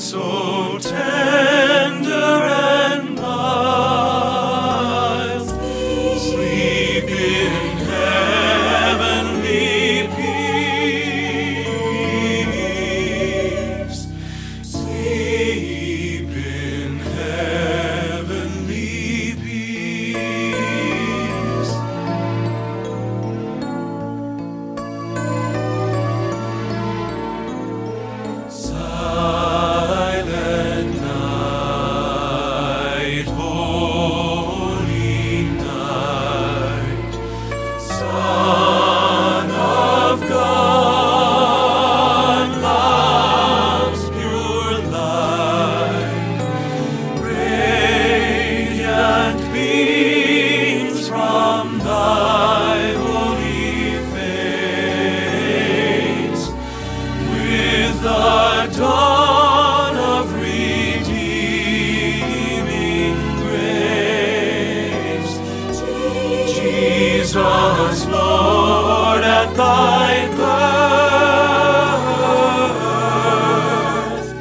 so tender and mild, sleep in heavenly peace, sleep in heavenly peace. Silent night, holy night, Son of God, love's pure light, radiant beams from thy holy face, with the dawn of redeeming grace. Jesus, Lord, at thy birth,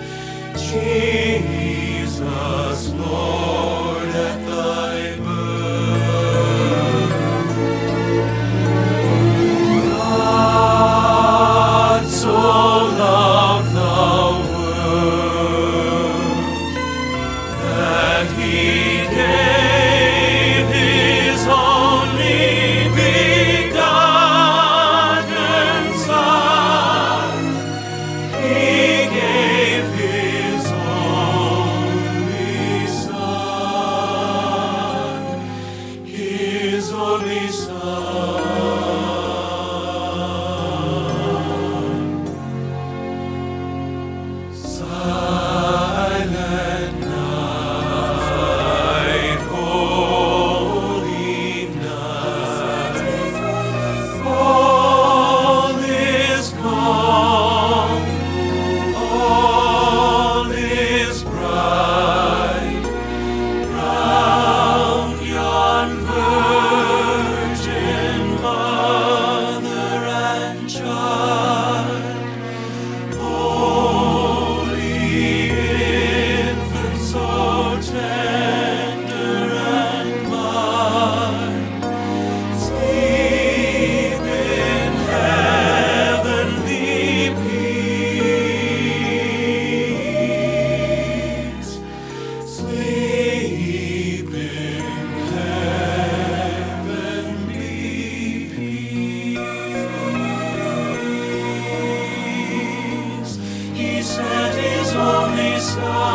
Jesus, Lord, at thy birth. God so loved the world that he gave his only begotten Son. He gave his only Son, his only Son. Silent night, holy night, all is calm, all is bright, round yon virgin mother and child. Holy infant, so tender and mild, sleep in heavenly peace, sleep in heavenly peace. He sent his only Son,